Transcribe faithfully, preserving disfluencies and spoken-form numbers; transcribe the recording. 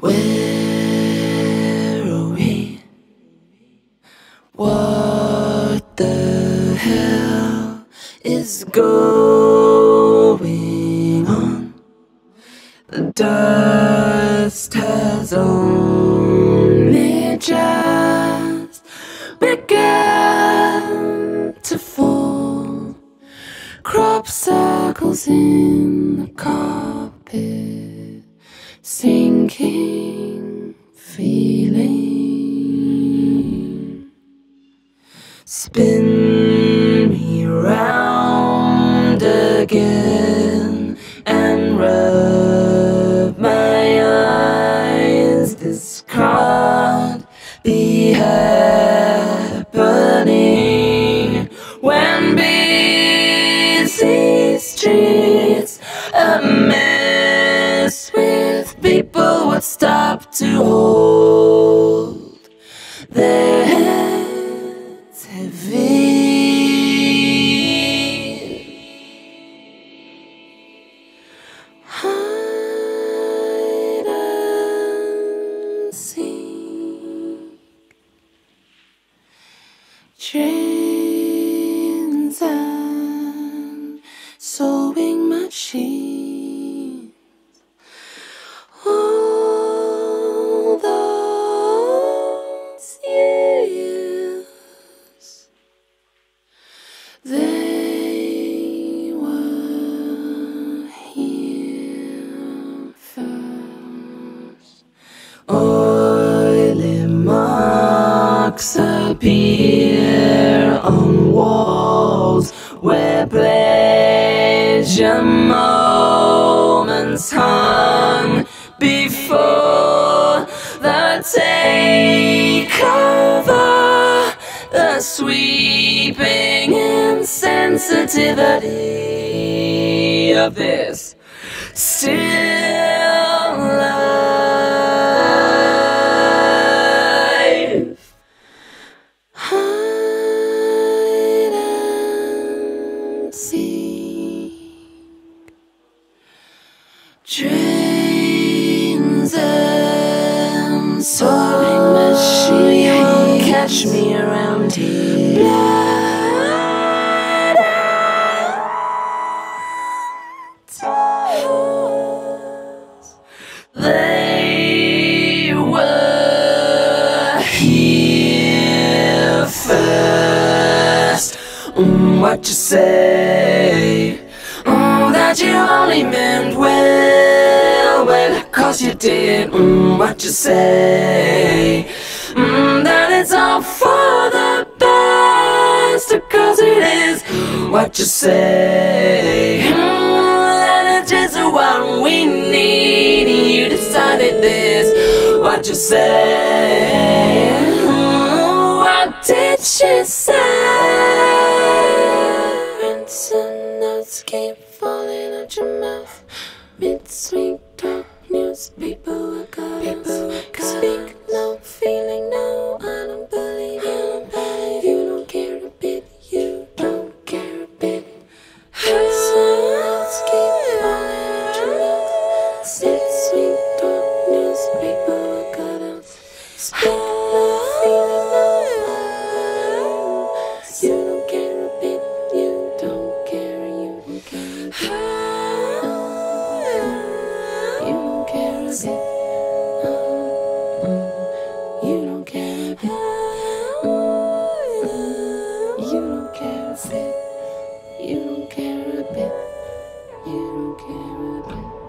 Where are we? What the hell is going on? The dust has only just begun to fall. Crop circles in the carpet, sinking feeling. Spin me round again and rub my eyes. This can't be happening when busy streets a mess with people would stop to hold their heads heavy. Hide and seek, trains and sewing machines. All those years they were here first. Oily marks appear on walls where pleasure moments hung before the takeover. The sweeping insensitivity of this still life. Hide and seek, trains and sewing machines. You won't catch me around here. Blood and they were here first. Mm, what you say? Oh, that you only meant well, well, cause you did. Mm, what you say? Mm, that it's all for the best, cause it is. What you say? Mm, that it's just what we need. You decided this. What you say? Mm, what did she say? Rinse and notes keep falling out your mouth. Mid-sweet talk, newspaper work out. Speak no, feeling no, I don't believe you. You don't care a bit, you don't care a bit. Rinse and notes keep falling out your mouth. Mid-sweet talk, newspaper work out. Speak no, feeling no, you don't care a bit, you don't care, you don't care a bit. You don't care a bit. You don't care a bit. You don't care a bit. You don't care a bit. You don't care a bit.